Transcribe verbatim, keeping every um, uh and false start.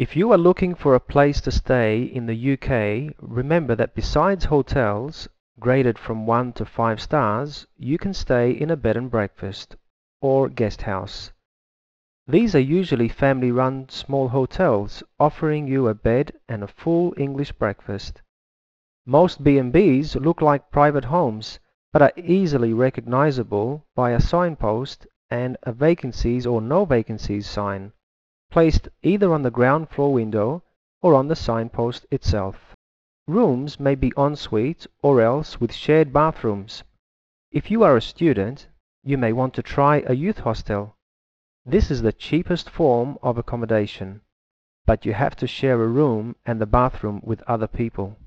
If you are looking for a place to stay in the U K, remember that besides hotels, graded from one to five stars, you can stay in a bed and breakfast or guest house. These are usually family-run small hotels offering you a bed and a full English breakfast. Most B and Bs look like private homes, but are easily recognizable by a signpost and a vacancies or no vacancies sign, placed either on the ground floor window or on the signpost itself. Rooms may be ensuite or else with shared bathrooms. If you are a student, you may want to try a youth hostel. This is the cheapest form of accommodation, but you have to share a room and the bathroom with other people.